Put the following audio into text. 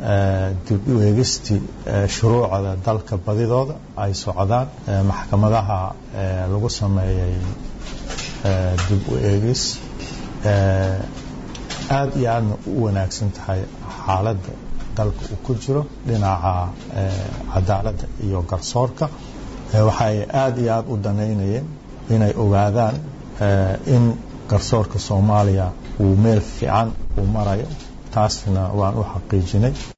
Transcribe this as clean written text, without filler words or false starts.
dib u eegistii shuruucda dalka badidooda ay socdaan maxkamadaha lagu sameeyay dib u eegis aad iyo aadna u wanaagsan tahay xaaladda dalka uu ku jiro dhinaca cadaaladda iyo garsoorka waxay aad iyo aad u danaynayeen inay ogaadaan in garsoorka Soomaaliya uu meel fiican u marayo taasna waan u xaqiijinay